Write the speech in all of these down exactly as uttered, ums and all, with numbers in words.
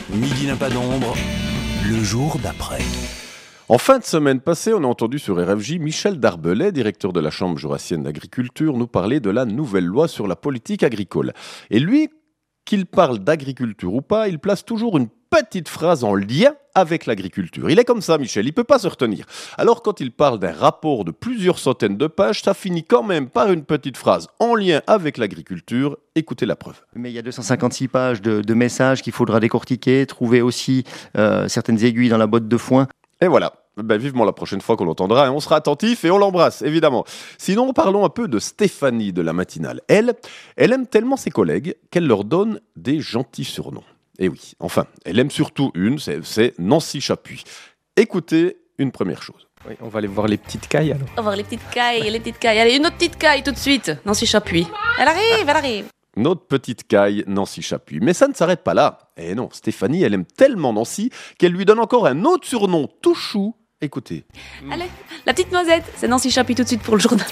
Midi n'a pas d'ombre, le jour d'après. En fin de semaine passée, on a entendu sur R F J Michel Darbelay, directeur de la Chambre jurassienne d'agriculture, nous parler de la nouvelle loi sur la politique agricole. Et lui, qu'il parle d'agriculture ou pas, il place toujours une petite phrase en lien avec l'agriculture. Il est comme ça, Michel, il ne peut pas se retenir. Alors quand il parle d'un rapport de plusieurs centaines de pages, ça finit quand même par une petite phrase en lien avec l'agriculture. Écoutez la preuve. Mais il y a deux cent cinquante-six pages de, de messages qu'il faudra décortiquer, trouver aussi euh, certaines aiguilles dans la botte de foin. Et voilà, ben, vivement la prochaine fois qu'on l'entendra, hein. On sera attentif et on l'embrasse, évidemment. Sinon, parlons un peu de Stéphanie de la matinale. Elle, elle aime tellement ses collègues qu'elle leur donne des gentils surnoms. Et oui, enfin, elle aime surtout une, c'est, c'est Nancy Chapuis. Écoutez une première chose. Oui, on va aller voir les petites cailles alors. On va voir les petites cailles, les petites cailles. Allez, une autre petite caille tout de suite. Nancy Chapuis. Elle arrive, elle arrive. Notre petite caille, Nancy Chapuis. Mais ça ne s'arrête pas là. Et non, Stéphanie, elle aime tellement Nancy qu'elle lui donne encore un autre surnom tout chou. Écoutez. Allez, la petite noisette. C'est Nancy Chapuis tout de suite pour le journal.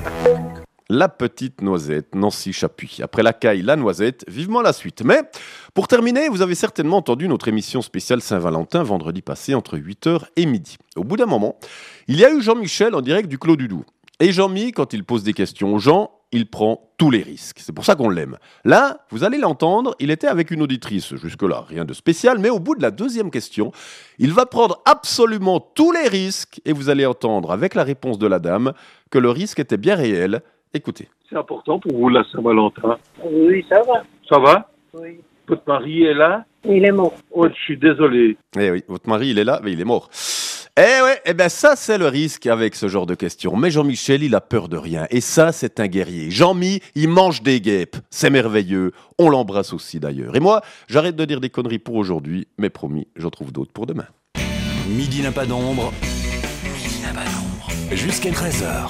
La petite noisette, Nancy Chapuis. Après la caille, la noisette, vivement la suite. Mais pour terminer, vous avez certainement entendu notre émission spéciale Saint-Valentin vendredi passé entre huit heures et midi. Au bout d'un moment, il y a eu Jean-Michel en direct du Clos du Doubs. Et Jean-Mi, quand il pose des questions aux gens, il prend tous les risques. C'est pour ça qu'on l'aime. Là, vous allez l'entendre, il était avec une auditrice. Jusque-là, rien de spécial. Mais au bout de la deuxième question, il va prendre absolument tous les risques. Et vous allez entendre, avec la réponse de la dame, que le risque était bien réel. Écoutez. C'est important pour vous, la Saint-Valentin? Oui, ça va. Ça va? Oui. Votre mari est là? Il est mort. Oh, je suis désolé. Eh oui, votre mari, il est là, mais il est mort. Eh ouais, eh ben ça, c'est le risque avec ce genre de questions. Mais Jean-Michel, il a peur de rien. Et ça, c'est un guerrier. Jean-Mi, il mange des guêpes. C'est merveilleux. On l'embrasse aussi, d'ailleurs. Et moi, j'arrête de dire des conneries pour aujourd'hui. Mais promis, j'en trouve d'autres pour demain. Midi n'a pas d'ombre, midi n'a pas d'ombre, jusqu'à treize heures.